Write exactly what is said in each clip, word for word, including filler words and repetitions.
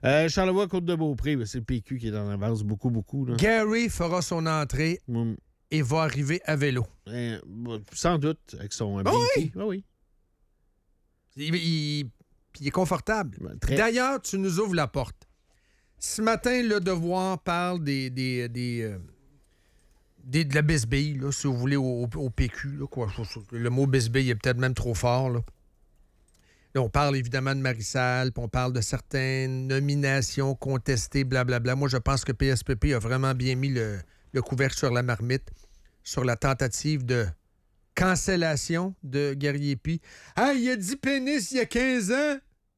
Euh, Charlevoix, Côte-de-Beaupré, c'est le P Q qui est en avance beaucoup, beaucoup. Là. Gary fera son entrée mm. et va arriver à vélo. Euh, sans doute, avec son oh B P. Oui. Oh oui. Il, il, il est confortable. Ben, très... D'ailleurs, tu nous ouvres la porte. Ce matin, Le Devoir parle des, des, des, euh, des de la bisbille, là, si vous voulez, au, au P Q. Là, quoi. Le mot bisbille est peut-être même trop fort, là. Là, on parle évidemment de Marie-Salle, puis on parle de certaines nominations contestées, blablabla. Moi, je pense que P S P P a vraiment bien mis le, le couvercle sur la marmite, sur la tentative de cancellation de Guerrier-Py. Ah, il a dit pénis il y a quinze ans!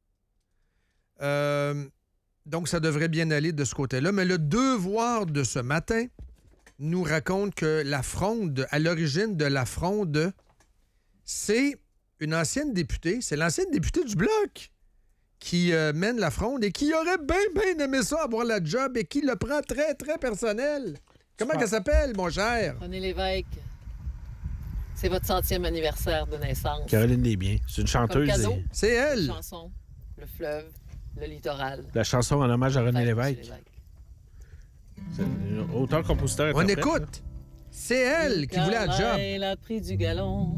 Euh, donc, ça devrait bien aller de ce côté-là. Mais le Devoir de ce matin nous raconte que la fronde, à l'origine de la fronde, c'est une ancienne députée, c'est l'ancienne députée du Bloc qui euh, mène la fronde et qui aurait bien, bien aimé ça avoir la job et qui le prend très, très personnel. Comment qu'elle s'appelle, mon cher? René Lévesque. C'est votre centième anniversaire de naissance. Caroline Desbiens. C'est une chanteuse. Comme cadeau, c'est elle. La chanson, le fleuve, le littoral. La chanson en hommage à René Lévesque. C'est auteur-compositeur. On écoute. Là. C'est elle qui voulait la job. Elle a pris du galon.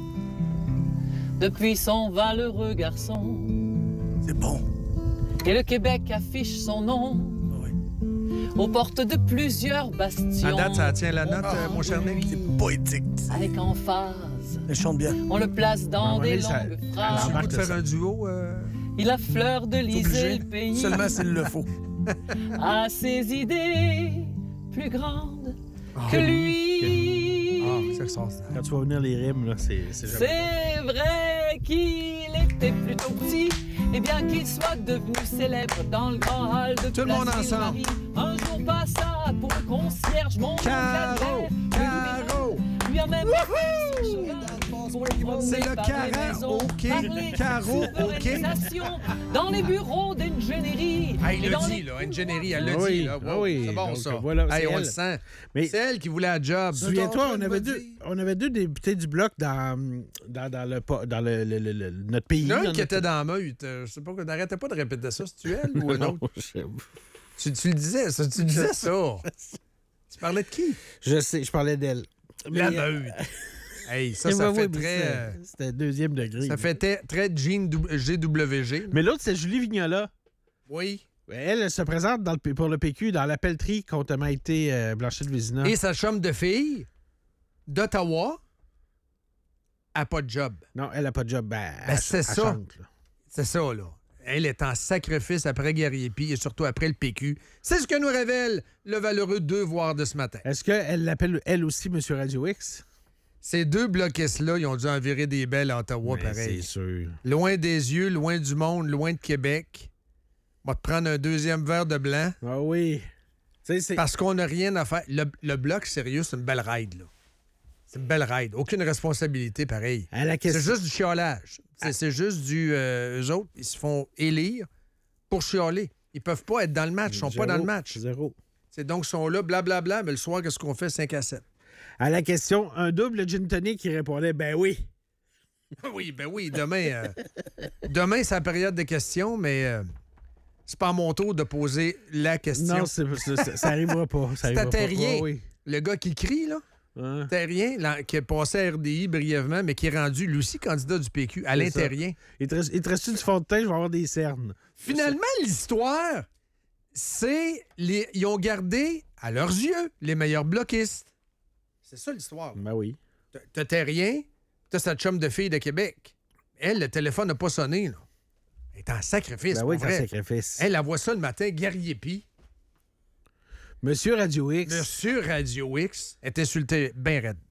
Depuis son valeureux garçon. C'est bon. Et le Québec affiche son nom. Oui. Aux portes de plusieurs bastions. À date, ça tient la note, oh, euh, mon cher Nick. C'est poétique. Avec emphase. Elle chante bien. On le place dans ah, des oui, ça, longues phrases. Tu veux de faire un duo? Euh... Il a fleur de liser le pays. Seulement s'il le faut. A ses idées plus grandes oh, que lui. Ah, c'est ça. Quand tu vas venir les rimes, là, c'est... C'est, c'est vrai qu'il était plutôt petit, et bien qu'il soit devenu célèbre dans le grand hall de tout le monde ensemble. Un jour passa pour le concierge, mon Caro, Caro, lui a même fait son cheval. C'est le karaoké, karaoké. Dans les bureaux d'ingénierie. Ah, il l'a dit, les... là, ingénierie, elle l'a oui, dit. Là. Wow, oui, c'est bon, donc, ça. Voilà, hey, on elle. le sent. Mais c'est elle qui voulait la job. Souviens-toi, on avait, deux, on avait deux députés du Bloc dans, dans, dans, le, dans le, le, le, le, notre pays. L'un dans qui notre... était dans la meute. Je sais pas, n'arrêtais pas de répéter ça. C'est-tu elle ou un autre? tu, tu le disais, ça. Tu disais ça. Tu parlais de qui? Je sais, je parlais d'elle. La meute. Hey, ça, ça fait très... C'était deuxième degré. Ça fait très, très Jean G W G. Mais l'autre, c'est Julie Vignola. Oui. Elle, elle se présente dans le, pour le P Q dans la pelleterie contre Maïté euh, Blanchet-de-Vézina. Et sa chum de fille d'Ottawa a pas de job. Non, elle a pas de job. Ben, ben, elle, c'est elle ça. Chante, c'est ça, là. Elle est en sacrifice après Guerrier-Py et surtout après le P Q. C'est ce que nous révèle le valeureux Devoir de ce matin. Est-ce qu'elle l'appelle, elle aussi, M. Radio X? Ces deux bloquistes-là, ils ont dû en virer des belles à Ottawa, mais pareil. C'est sûr. Loin des yeux, loin du monde, loin de Québec. On va te prendre un deuxième verre de blanc. Ah oui. C'est, c'est... Parce qu'on n'a rien à faire. Le, le bloc, sérieux, c'est une belle ride, là. C'est une belle ride. Aucune responsabilité, pareil. À la question... C'est juste du chiolage. C'est, à... c'est juste du... Euh, eux autres, ils se font élire pour chioler. Ils peuvent pas être dans le match. Ils sont Zéro. pas dans le match. Zéro. C'est donc, ils sont là, blablabla, bla, bla, mais le soir, qu'est-ce qu'on fait? cinq à sept. À la question, un double gin tonic qui répondait « Ben oui ». Oui, ben oui. Demain, euh, demain c'est la période de questions, mais euh, c'est pas à mon tour de poser la question. Non, c'est, c'est, ça n'arrivera pas. Ça c'est à Terrien. Oh, oui. Le gars qui crie, là. Hein? Terrien, là, qui est passé à R D I brièvement, mais qui est rendu, lui aussi, candidat du P Q, Alain Terrien. Il te reste, il te reste du fond de teint, je vais avoir des cernes. Finalement, l'histoire, c'est... Les, ils ont gardé, à leurs yeux, les meilleurs bloquistes. C'est ça l'histoire. Ben oui. T'as Terrien, t'as sa chum de fille de Québec. Elle, le téléphone n'a pas sonné, là. Elle est en sacrifice. Ben oui, c'est en sacrifice. Elle, elle voit ça le matin, Guerrier-Py. Monsieur Radio X. Monsieur Radio X est insulté bien raide.